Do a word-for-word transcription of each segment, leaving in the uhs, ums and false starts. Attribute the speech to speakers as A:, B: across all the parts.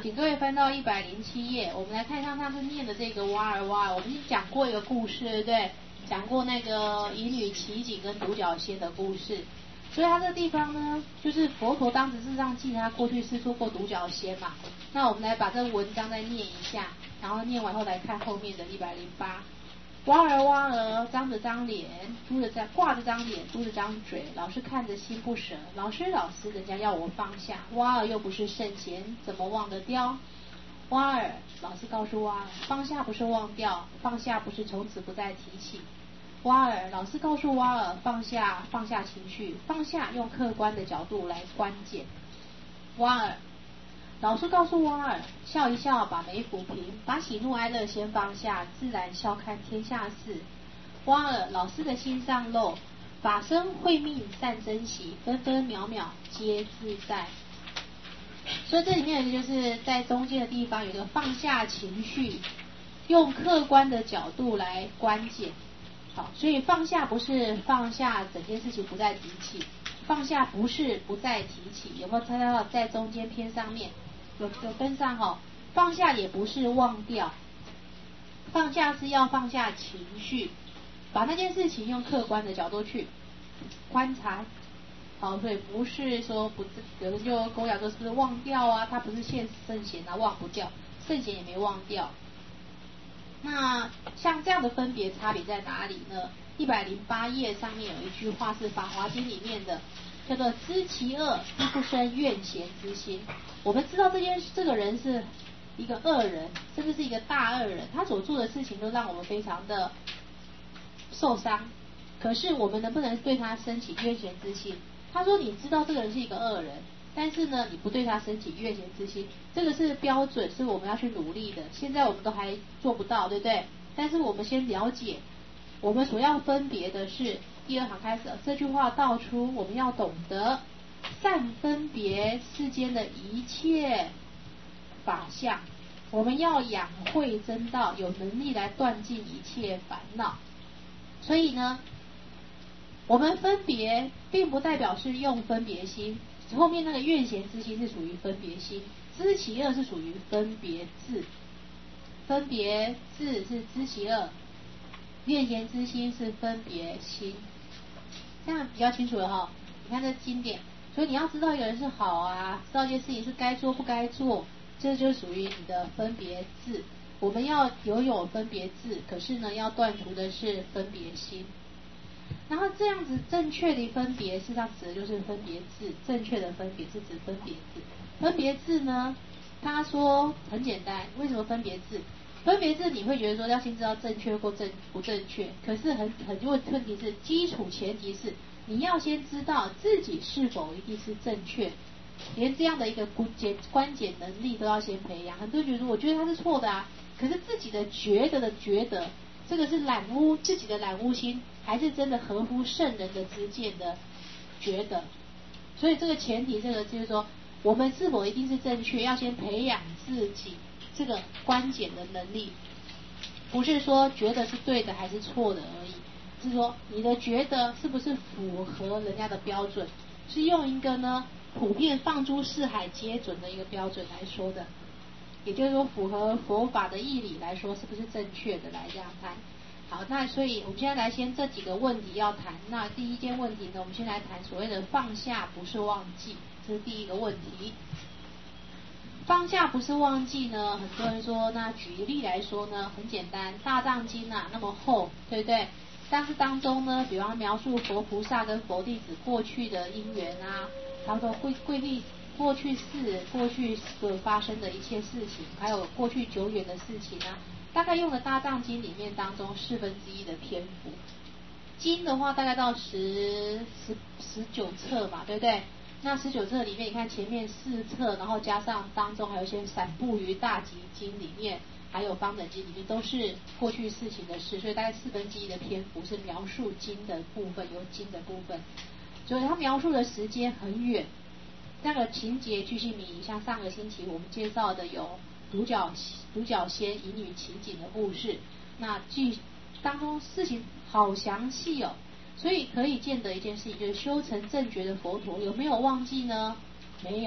A: 请各位翻到一百零七页，我们来看一下他是念的这个哇儿哇儿。我们已经讲过一个故事，对不对？讲过那个乙女奇景跟独角仙的故事。所以他这个地方呢，就是佛陀当时事实上记得他过去是做过独角仙嘛。那我们来把这个文章再念一下，然后念完后来看后面的一百零八。蛙儿蛙儿，张着张脸，嘟着张挂着张脸，嘟着张嘴，老是看着心不舍。老师老师，人家要我放下，蛙儿又不是圣贤，怎么忘得掉？蛙儿，老师告诉蛙儿，放下不是忘掉，放下不是从此不再提起。蛙儿，老师告诉蛙儿，放下放下情绪，放下用客观的角度来观检。蛙儿，老师告诉蛙儿，笑一笑，把眉抚平，把喜怒哀乐先放下，自然笑看天下事。蛙儿，老师的心上漏，法身慧命善珍惜，分分秒秒皆自在。所以这里面就是在中间的地方有一个放下情绪，用客观的角度来观检。好，所以放下不是放下整件事情不再提起，放下不是不再提起，有没有看到在中间偏上面有有跟上哈、哦？放下也不是忘掉，放下是要放下情绪，把那件事情用客观的角度去观察。好，所以不是说不，有人就跟我讲说是不是忘掉啊？他不是现圣贤啊，忘不掉，圣贤也没忘掉。那像这样的分别差别在哪里呢？一百零八页上面有一句话是《法华经》里面的，叫做“知其恶，必不生怨嫌之心”。我们知道这件这个人是一个恶人，甚至是一个大恶人，他所做的事情都让我们非常的受伤。可是我们能不能对他升起怨嫌之心？他说你知道这个人是一个恶人，但是呢，你不对他升起怨嫌之心，这个是标准，是我们要去努力的。现在我们都还做不到，对不对？但是我们先了解，我们所要分别的是第二行开始，这句话道出我们要懂得善分别世间的一切法相，我们要养慧真道，有能力来断尽一切烦恼。所以呢，我们分别并不代表是用分别心，后面那个怨嫌之心是属于分别心，知其恶是属于分别智，分别智是知其恶，怨嫌之心是分别心，这样比较清楚了哈。你看这经典，所以你要知道一个人是好啊，知道一件事情是该做不该做，这就属于你的分别智。我们要拥有分别智，可是呢，要断除的是分别心。然后这样子正确的分别，事实上指的就是分别智。正确的分别是指分别智。分别智呢，他说很简单，为什么分别智？分别智你会觉得说要先知道正确或正不正确，可是很很多问题是基础前提是你要先知道自己是否一定是正确，连这样的一个关键关键能力都要先培养。很多人觉得说我觉得他是错的啊，可是自己的觉得的觉得，这个是懒污自己的懒污心，还是真的合乎圣人的知见的觉得？所以这个前提，这个就是说，我们是否一定是正确，要先培养自己这个关键的能力，不是说觉得是对的还是错的而已，是说你的觉得是不是符合人家的标准，是用一个呢普遍放诸四海皆准的一个标准来说的，也就是说符合佛法的义理来说，是不是正确的来这样谈。好，那所以我们现在来先这几个问题要谈。那第一件问题呢，我们先来谈所谓的放下不是忘记，这是第一个问题。放下不是忘记呢，很多人说，那举一例来说呢，很简单，大藏经啊那么厚，对不对？但是当中呢，比方描述佛菩萨跟佛弟子过去的因缘啊，他说贵贵历过去世过去所发生的一切事情，还有过去久远的事情啊，大概用了大藏经里面当中四分之一的篇幅。经的话大概到十十十九册嘛，对不对？那十九册里面，你看前面四册，然后加上当中还有一些散布于大集经里面，还有方等经里面，都是过去事情的事，所以大概四分之一的篇幅是描述经的部分，有经的部分，所以它描述的时间很远。那个情节巨细靡遗，像上个星期我们介绍的有独角独角仙、乙女奇景的故事，那剧当中事情好详细哦。所以可以见得一件事情，就是修成正觉的佛陀有没有忘记呢？没有，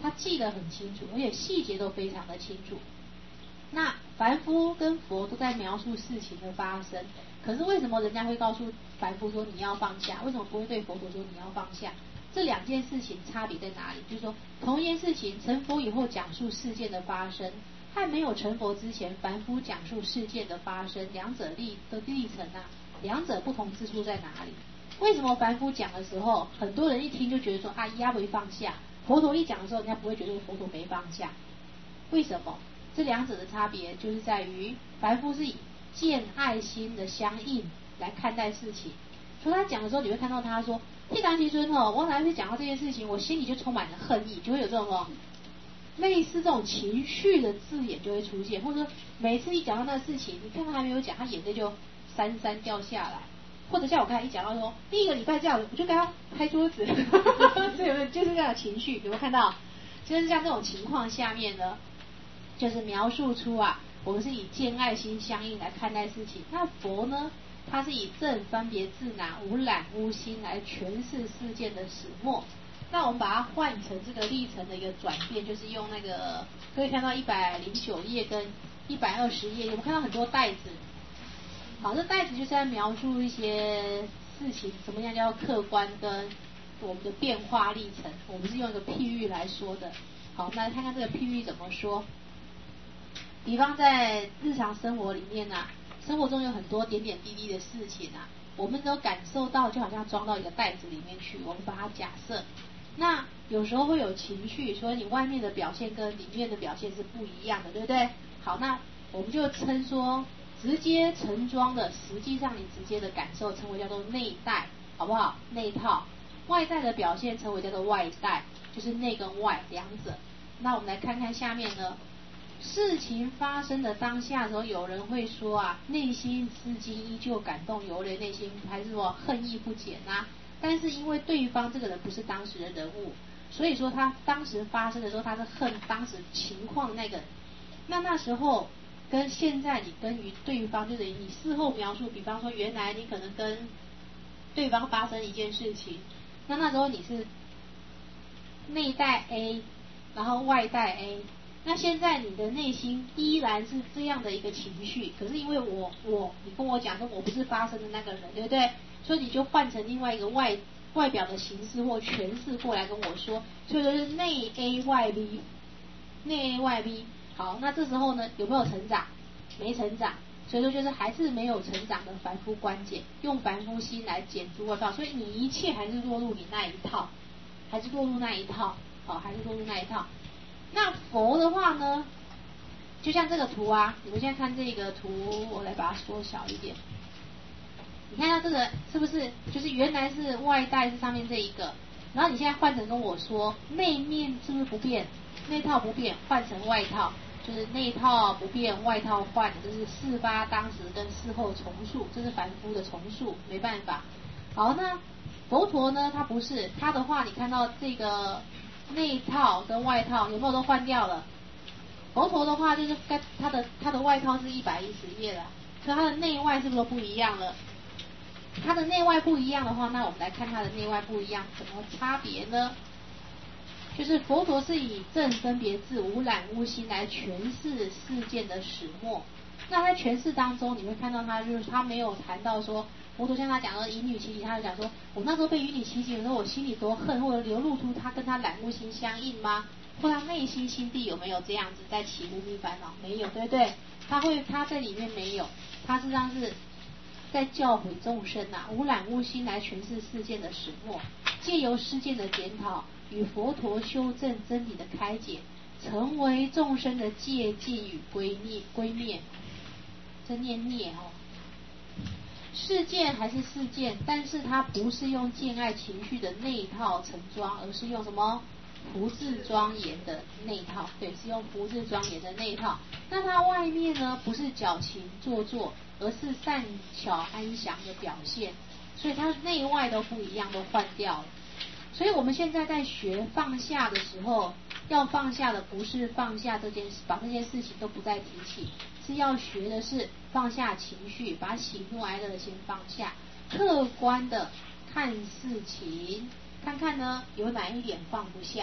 A: 他记得很清楚，而且细节都非常的清楚。那凡夫跟佛都在描述事情的发生，可是为什么人家会告诉凡夫说你要放下，为什么不会对佛陀说你要放下？这两件事情差别在哪里？就是说同一件事情，成佛以后讲述事件的发生，和没有成佛之前凡夫讲述事件的发生，两者历的历程啊，两者不同之处在哪里？为什么凡夫讲的时候，很多人一听就觉得说啊压没放下，佛陀一讲的时候，人家不会觉得佛陀没放下？为什么？这两者的差别就是在于，凡夫是以见爱心的相应来看待事情，所以他讲的时候，你会看到他说：“替达其尊哦，我哪一次讲到这件事情，我心里就充满了恨意，就会有这种哦，类似这种情绪的字眼就会出现，或者说每次一讲到那个事情，你看他还没有讲，他眼泪就潸潸掉下来，或者像我刚才一讲到说，第一个礼拜这样，我就跟他拍桌子，这有没有就是这样的情绪？有没有看到？就是像这种情况下面呢？”就是描述出啊，我们是以见爱心相应来看待事情。那佛呢，他是以正分别自拿、无染无心来诠释事件的始末。那我们把它换成这个历程的一个转变，就是用那个可以看到一百零九页跟一百二十页，有没有看到很多袋子？好，这袋子就是在描述一些事情，怎么样叫客观跟我们的变化历程。我们是用一个譬喻来说的。好，那来看看这个譬喻怎么说。比方在日常生活里面啊，生活中有很多点点滴滴的事情啊，我们都感受到，就好像装到一个袋子里面去。我们把它假设，那有时候会有情绪，所以你外面的表现跟里面的表现是不一样的，对不对？好，那我们就称说，直接盛装的，实际上你直接的感受称为叫做内在，好不好？内套。外在的表现称为叫做外在，就是内跟外两者。那我们来看看下面呢。事情发生的当下的时候，有人会说啊，内心至今依旧感动流泪，内心还是说恨意不减啊。但是因为对方这个人不是当时的人物，所以说他当时发生的时候，他是恨当时情况的那个人。那那时候跟现在你跟于对方，就是你事后描述，比方说原来你可能跟对方发生一件事情，那那时候你是内带 A， 然后外带 A。那现在你的内心依然是这样的一个情绪，可是因为我我你跟我讲说我不是发生的那个人，对不对？所以你就换成另外一个外外表的形式或诠释过来跟我说，所以说是内 A 外 B， 内 A 外 B。好，那这时候呢有没有成长？没成长，所以说就是还是没有成长的凡夫观减，用凡夫心来减诸外道，所以你一切还是落入你那一套，还是落入那一套，好，还是落入那一套。那佛的话呢，就像这个图啊，你们现在看这个图，我来把它缩小一点。你看到这个是不是就是原来是外带是上面这一个，然后你现在换成跟我说内面是不是不变？内套不变，换成外套，就是内套不变，外套换，这是事发当时跟事后重述，这是凡夫的重述，没办法。好，那佛陀呢，他不是，他的话你看到这个内套跟外套有没有都换掉了？佛陀的话就是跟他的他的外套是一百一十页了，所以他的内外是不是都不一样了？他的内外不一样的话，那我们来看他的内外不一样什么差别呢？就是佛陀是以正分别智、无染无心来诠释事件的始末。那在诠释当中，你会看到他就是他没有谈到说，佛陀像他讲的以女起己，他就讲说，我那时候被以女起己的时候，我心里多恨，或者流露出他跟他染无心相应吗？或他内心心地有没有这样子在起无明烦恼？没有，对不对？他会他在里面没有，他实际上是在教诲众生啊，无染无心来诠释事件的始末，借由事件的检讨与佛陀修正真理的开解，成为众生的戒禁与归灭归灭。这念孽哦，事件还是事件，但是它不是用见爱情绪的内套盛装，而是用什么福智庄严的内套，对，是用福智庄严的内套。那它外面呢，不是矫情做作，而是善巧安详的表现，所以它内外都不一样，都换掉了。所以我们现在在学放下的时候，要放下的不是放下这件事，把这件事情都不再提起，是要学的是放下情绪，把喜怒哀乐先放下，客观的看事情，看看呢有哪一点放不下。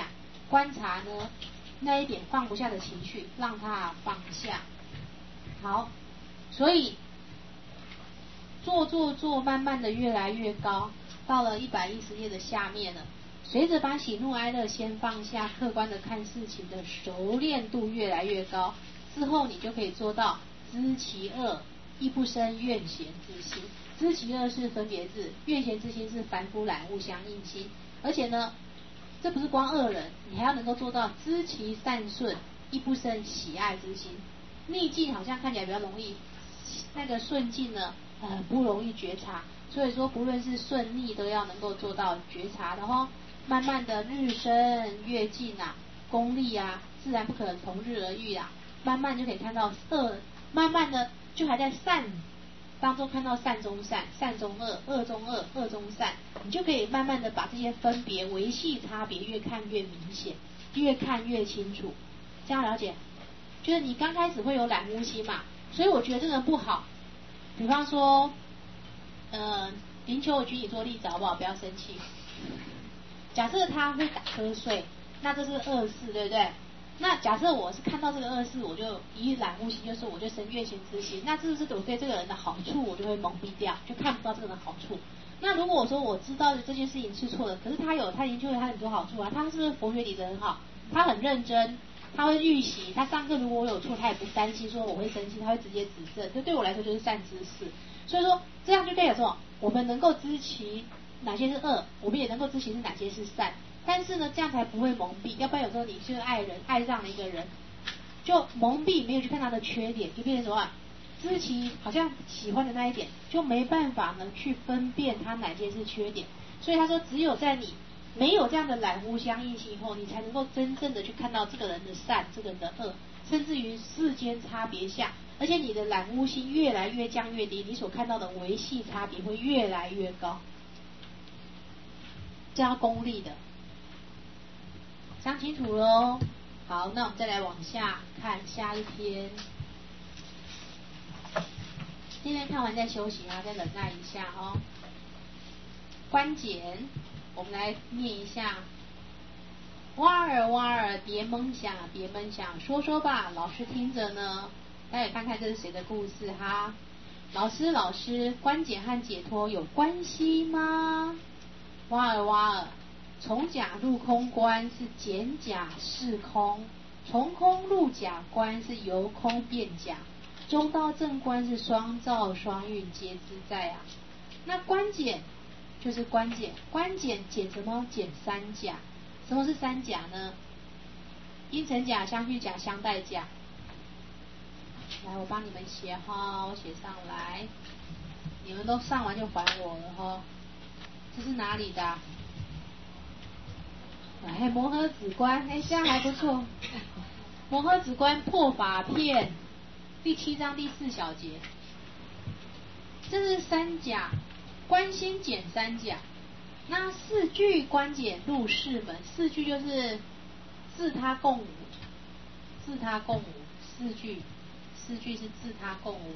A: 观察呢那一点放不下的情绪，让它放下。好，所以做做做，慢慢的越来越高，到了一百一十页的下面了。随着把喜怒哀乐先放下，客观的看事情的熟练度越来越高，之后你就可以做到知其恶，亦不生怨嫌之心。知其恶是分别字，怨嫌之心是凡夫懒悟相应心。而且呢，这不是光恶人，你还要能够做到知其善顺，亦不生喜爱之心。逆境好像看起来比较容易，那个顺境呢，呃，不容易觉察。所以说，不论是顺逆，都要能够做到觉察的哦。慢慢的日升月进啊，功力啊，自然不可能从日而遇啊。慢慢就可以看到恶，慢慢的就还在善当中看到善中善，善中恶，恶中恶，恶中善，你就可以慢慢的把这些分别维系差别越看越明显，越看越清楚。这样了解？就是你刚开始会有懒污心嘛，所以我觉得这个不好。比方说，呃，林秋我举你做例子好不好？不要生气。假设他会打瞌睡，那这是恶事，对不对？那假设我是看到这个恶事，我就以懒污心，就是我就生怨嫌之心，那是不是我对这个人的好处我就会蒙蔽掉，就看不到这个人的好处？那如果我说我知道的这件事情是错的，可是他有他研究了他很多好处啊，他是不是佛学底子很好？他很认真，他会预习，他上课如果我有错，他也不担心说我会生气，他会直接指正，这对我来说就是善知识。所以说这样就代表说，我们能够知其哪些是恶，我们也能够知其是哪些是善。但是呢，这样才不会蒙蔽，要不然有时候你是爱人爱上了一个人，就蒙蔽没有去看他的缺点，就变成什么？知其好像喜欢的那一点，就没办法呢去分辨他哪些是缺点。所以他说，只有在你没有这样的懒污相应性以后，你才能够真正的去看到这个人的善，这个人的恶，甚至于世间差别下，而且你的懒污心越来越降越低，你所看到的维系差别会越来越高，这样功利的。想清楚喽。好，那我们再来往下看下一篇。今天看完再休息啊，再忍耐一下哦。观简，我们来念一下。蛙儿蛙儿别闷响，别闷响，说说吧，老师听着呢。大家也看看这是谁的故事哈？老师老师，观简和解脱有关系吗？蛙儿蛙儿。从假入空观是减假是空，从空入假观是由空变假，中道正观是双造双运皆自在啊。那观简就是观简，观简减什么？减三假。什么是三假呢？因乘假、相续假、相待假。来，我帮你们写哈，我写上来，你们都上完就还我了哈。这是哪里的？哎，摩诃止观，哎，这样还不错。摩诃止观破法片第七章第四小节，这是三假，观心减三假。那四句观简入四门，四句就是自他共无，自他共无，四句，四句是自他共无。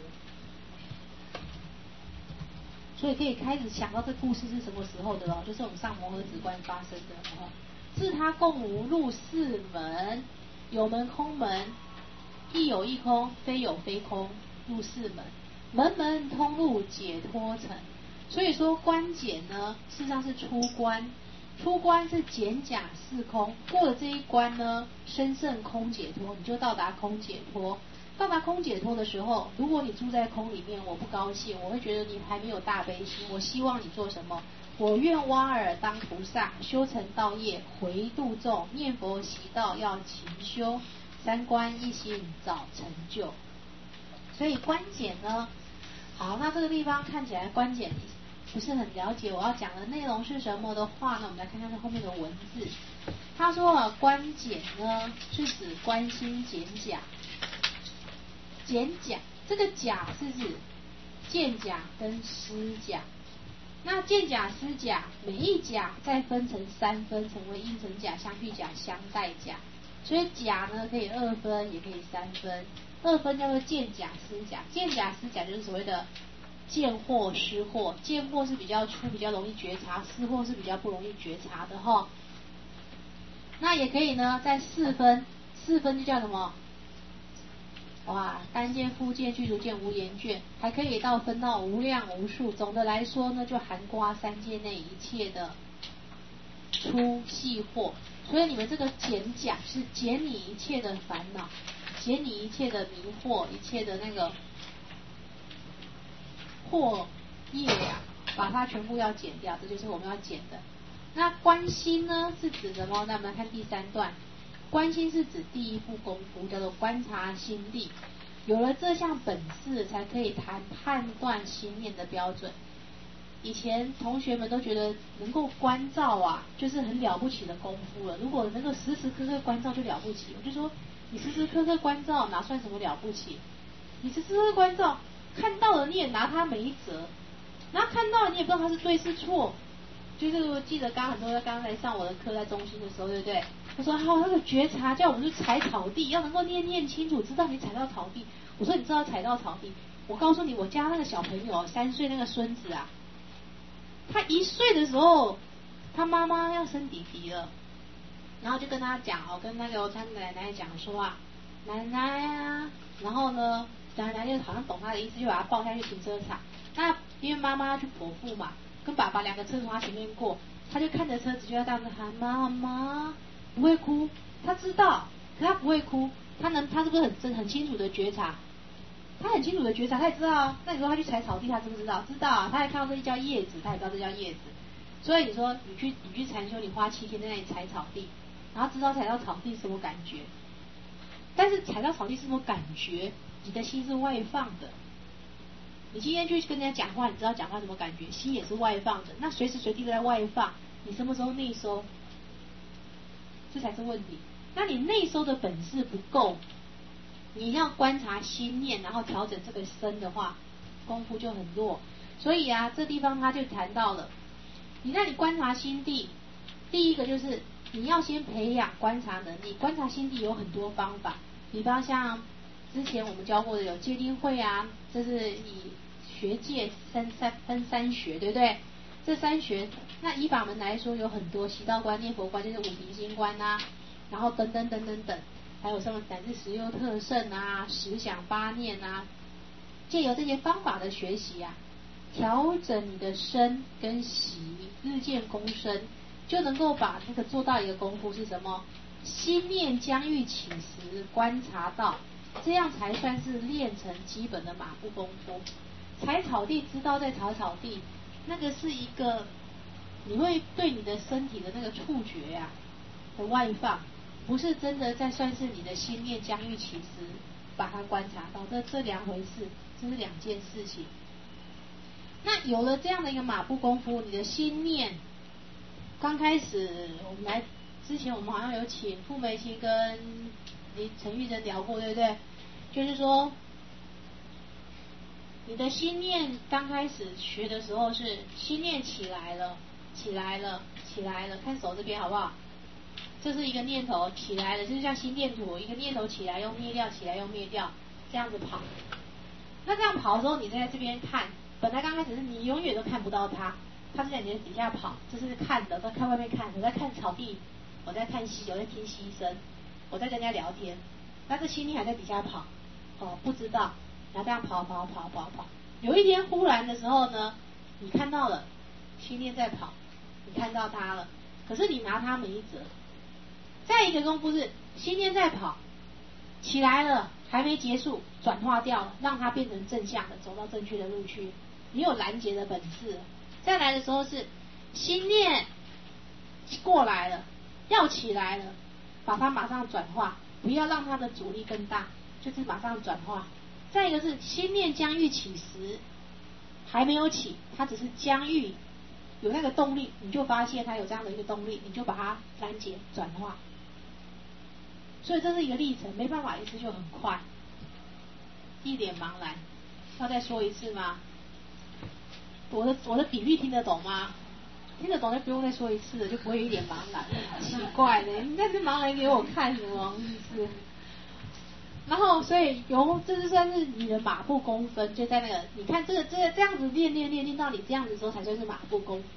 A: 所以可以开始想到这故事是什么时候的咯，就是我们上摩诃止观发生的哦。自他共无入四门，有门空门，亦有亦空，非有非空，入四门，门门通入解脱城。所以说观简呢，事实上是出关，出关是减假是空，过了这一关呢，深胜空解脱，你就到达空解脱。到达空解脱的时候，如果你住在空里面，我不高兴，我会觉得你还没有大悲心。我希望你做什么？我愿蛙儿当菩萨，修成道业，回度众，念佛习道要勤修，三观一心早成就。所以观简呢，好，那这个地方看起来观简不是很了解我要讲的内容是什么的话呢，我们来看看这后面的文字。他说啊，观简呢是指观心减假。减假，这个假是指见假跟思假。那见假思假，每一假再分成三分，成为因乘假、相续假、相待假。所以假呢可以二分，也可以三分。二分叫做见假思假，见假思假就是所谓的见惑失惑，见惑是比较粗，比较容易觉察，失惑是比较不容易觉察的哈。 那也可以呢，在四分，四分就叫什么？哇，单键、复键、句读键、无言卷，还可以到分到无量无数。总的来说呢，就涵括三界内一切的粗细惑。所以你们这个减讲是减你一切的烦恼，减你一切的迷惑，一切的那个惑业呀、啊，把它全部要减掉，这就是我们要减的。那观心呢是指什么？那我们来看第三段。观心是指第一步功夫，叫做观察心地。有了这项本事，才可以谈判断心念的标准。以前同学们都觉得能够观照啊，就是很了不起的功夫了。如果能够时时刻刻观照就了不起。我就说，你时时刻刻观照哪算什么了不起？你时时刻刻观照，看到了你也拿它没辙，然后看到了你也不知道它是对是错。就是我记得刚很多人刚才上我的课在中心的时候，对不对？他说还有那个觉察，叫我们去踩草地，要能够念念清楚，知道你踩到草地。我说你知道踩到草地？我告诉你，我家那个小朋友三岁那个孙子啊，他一岁的时候，他妈妈要生弟弟了，然后就跟他讲哦，跟那个他奶奶讲说啊，奶奶啊，然后呢，奶奶就好像懂他的意思，就把他抱下去停车场。那因为妈妈要去剖腹嘛，跟爸爸两个车从他前面过，他就看着车子就要这样子喊妈妈，不会哭，他知道，可他不会哭，他能，他是不是很真很清楚的觉察？他很清楚的觉察，他也知道啊。那你说他去踩草地，他知不知道？知道啊。他还看到这叫叶子，他也知道这叫叶子。所以你说你去你去禅修，你花七天在那里踩草地，然后知道踩到草地是什么感觉。但是踩到草地是什么感觉？你的心是外放的。你今天去跟人家讲话，你知道讲话什么感觉？心也是外放的。那随时随地都在外放，你什么时候内收？这才是问题。那你内收的本事不够，你要观察心念，然后调整这个身的话，功夫就很弱。所以啊，这地方他就谈到了，你让你观察心地，第一个就是你要先培养观察能力。观察心地有很多方法，比方像之前我们教过的有戒定慧啊，这是以学界三三分三学，对不对？这三学，那以法门来说有很多，习道观、念佛观，就是五停心观啊，然后等等等等等，还有什么乃至十优特胜啊、十想八念啊，借由这些方法的学习啊，调整你的身跟习，日渐功深，就能够把那个做到一个功夫是什么？心念将欲起时观察到，这样才算是练成基本的马步功夫。踩草地知道在踩草地，那个是一个你会对你的身体的那个触觉呀、啊、的外放，不是真的在算是你的心念将欲起时把它观察到，这这两回事，这是两件事情。那有了这样的一个马步功夫，你的心念刚开始，我们来之前我们好像有请傅梅清跟林陈玉珍聊过，对不对？就是说你的心念刚开始学的时候是心念起来了，起来了，起来了，看手这边好不好？这是一个念头起来了，就是像心电图，一个念头起来又灭掉，起来又灭掉，这样子跑。那这样跑的时候，你在这边看，本来刚开始是你永远都看不到它，它是在你的底下跑，这是看的，在看外面看，我在看草地，我在看溪，我在听溪声，我在跟人家聊天，但是心念还在底下跑，哦，不知道。然后这样跑跑跑跑跑，有一天忽然的时候呢，你看到了心念在跑，你看到它了，可是你拿它没辙。再一个功夫是心念在跑，起来了还没结束，转化掉了，让它变成正向的，走到正确的路去，你有拦截的本事。再来的时候是心念过来了，要起来了，把它马上转化，不要让它的阻力更大，就是马上转化。再一个是心念将欲起时，还没有起，它只是将欲有那个动力，你就发现它有这样的一个动力，你就把它拦截转化。所以这是一个历程，没办法一次就很快，一脸茫然。要再说一次吗？我的我的比喻听得懂吗？听得懂就不用再说一次了，就不会一脸茫然。奇怪的，你在这茫然给我看什么意思？然后，所以由这就算是你的马步功分，就在那个，你看这个这个这样子练练练练到你这样子的时候，才算是马步功夫。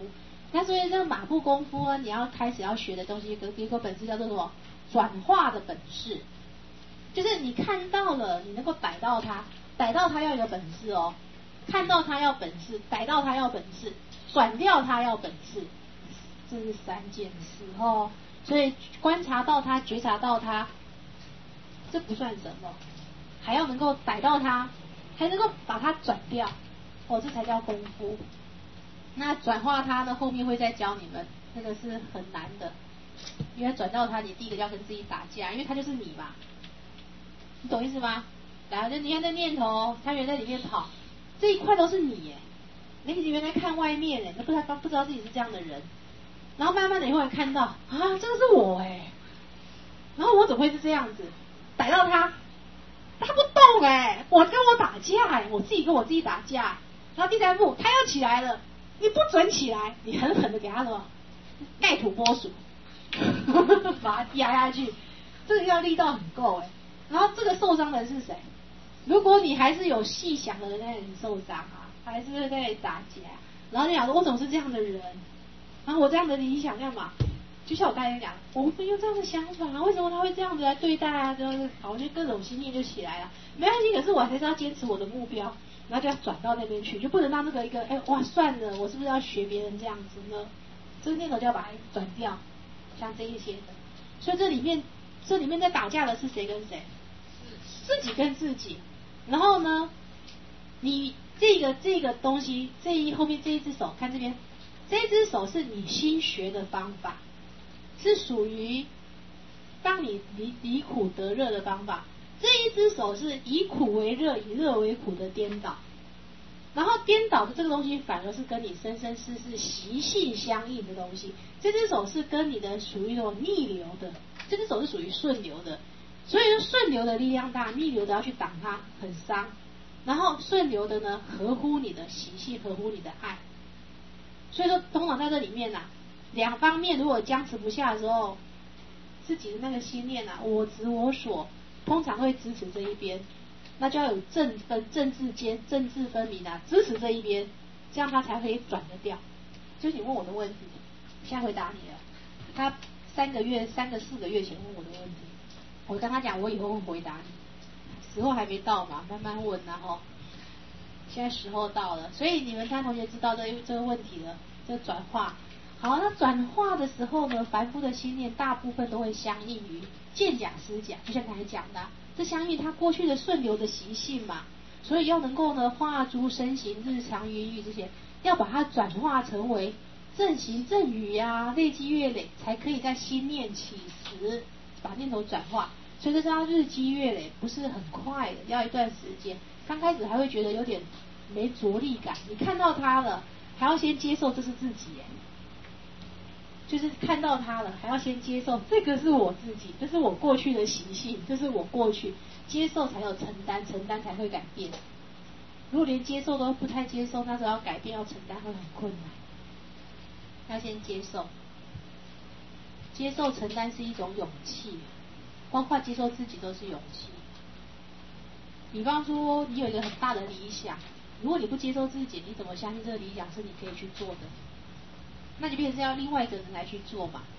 A: 那所以这个马步功夫呢，你要开始要学的东西，有一个本事叫做什么？转化的本事。就是你看到了，你能够逮到它，逮到它要有本事哦。看到它要本事，逮到它要本事，转掉它要本事，这是三件事哦。所以观察到它，觉察到它，这不算什么，还要能够逮到它，还能够把它转掉，哦，这才叫功夫。那转化它呢，后面会再教你们，那个是很难的，因为转到它，你第一个要跟自己打架，因为它就是你嘛，你懂意思吗？来，就你看这念头，它原来在里面跑，这一块都是你耶，你原来看外面耶，你不知道不知道自己是这样的人，然后慢慢的你会看到啊，这个是我哎，然后我怎么会是这样子？逮到他，他不动哎，我跟我打架哎，我自己跟我自己打架。然后第三步，他要起来了，你不准起来，你狠狠的给他什么盖土拨鼠，把他压下去，这个要力道很够哎。然后这个受伤的是谁？如果你还是有细想的人在你受伤啊，还是会在打架，然后你想说我怎么是这样的人，然后我这样的理想干嘛？就像我刚才讲，我没有这样的想法，为什么他会这样子来对待啊？就是好，就各种心念就起来了，没关系，可是我还是要坚持我的目标，然后就要转到那边去，就不能让那个一个哎哇算了，我是不是要学别人这样子呢？这个念头就要把它转掉，像这一些的。所以这里面这里面在打架的是谁跟谁？自己跟自己。然后呢，你这个这个东西，这一后面这一只手，看这边，这一只手是你新学的方法。是属于让你离离苦得乐的方法，这一只手是以苦为热，以热为苦的颠倒，然后颠倒的这个东西反而是跟你生生世世习性相应的东西，这只手是跟你的属于那种逆流的，这只手是属于顺流的，所以说顺流的力量大，逆流的要去挡它很伤，然后顺流的呢合乎你的习性，合乎你的爱，所以说通常在这里面啊，两方面如果僵持不下的时候，自己的那个心念啊，我执我所，通常会支持这一边，那就要有正分、正字间、正字分明啊，支持这一边，这样他才可以转得掉。就是你问我的问题，现在回答你了。他三个月、三个四个月前问我的问题，我跟他讲，我以后会回答你，时候还没到嘛，慢慢问啊吼。现在时候到了，所以你们家同学知道这这个问题了，这个转化。好，那转化的时候呢，凡夫的心念大部分都会相应于见假思假，就像刚才讲的，这相应他过去的顺流的习性嘛，所以要能够呢化诸身形、日常言语这些，要把它转化成为正行正语呀、啊，累积月累，才可以在心念起时把念头转化。所以这是要日积月累，不是很快的，要一段时间。刚开始还会觉得有点没着力感，你看到它了，还要先接受这是自己耶。就是看到他了，还要先接受，这个是我自己，这是我过去的习性，这是我过去，接受才有承担，承担才会改变。如果连接受都不太接受，那时候要改变要承担会很困难。要先接受，接受承担是一种勇气，包括接受自己都是勇气。比方说你有一个很大的理想，如果你不接受自己，你怎么相信这个理想是你可以去做的？那就变成是要另外一个人来去做嘛。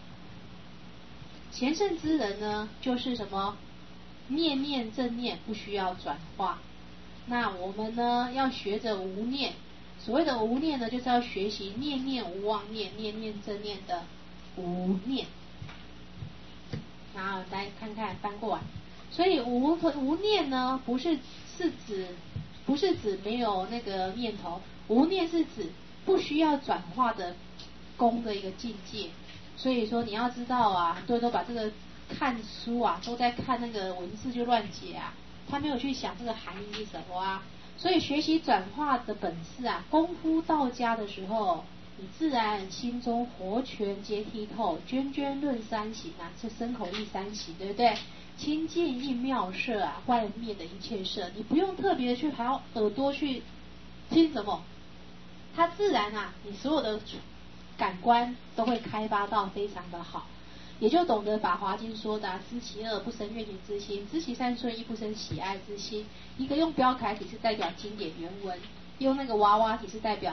A: 贤圣之人呢，就是什么念念正念不需要转化。那我们呢，要学着无念。所谓的无念呢，就是要学习念念无妄念，念念正念的无念。然后来看看翻过来，所以无无念呢，不是是指不是指没有那个念头，无念是指不需要转化的功的一个境界。所以说你要知道啊，很多人都把这个看书啊都在看那个文字就乱解啊，他没有去想这个含义是什么啊。所以学习转化的本事啊，功夫到家的时候，你自然心中活泉皆剔透，涓涓论三行啊，是身口意三行，对不对？清净应妙色啊，外面的一切色，你不用特别去还要耳朵去听什么，它自然啊，你所有的感官都会开发到非常的好，也就懂得法华经说的啊，知其恶不生怨言之心，知其善顺亦不生喜爱之心。一个用标楷体是代表经典原文，用那个娃娃体是代表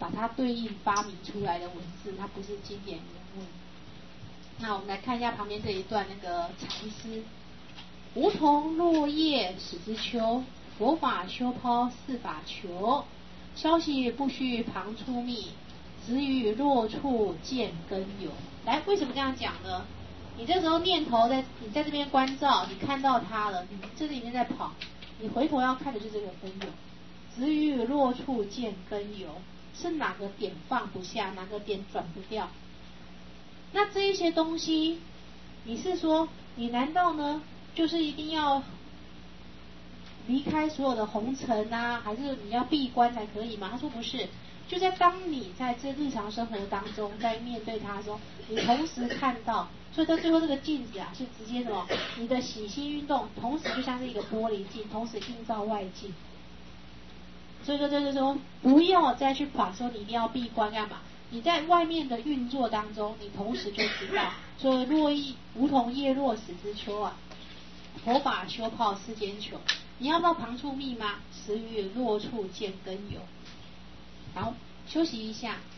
A: 把它对应发明出来的文字，它不是经典原文。那我们来看一下旁边这一段那个禅诗：梧桐落叶始知秋，佛法修抛四法求。消息不须旁出密，只与弱处见根由。来，为什么这样讲呢？你这时候念头在你在这边关照，你看到它了，你这里面在跑，你回头要看的就是这个根由。只与弱处见根由，是哪个点放不下，哪个点转不掉？那这一些东西，你是说你难道呢就是一定要离开所有的红尘啊，还是你要闭关才可以吗？他说不是，就在当你在这日常生活当中，在面对它的时候，你同时看到，所以到最后这个镜子啊，是直接什么？你的喜心运动，同时就像是一个玻璃镜，同时映照外境。所以说就是说，不要再去把说你一定要闭关干嘛？你在外面的运作当中，你同时就知道，所以落叶梧桐叶落始知秋啊，佛法修抛世间求。你要到旁处密吗？时与弱处见根由。好，休息一下。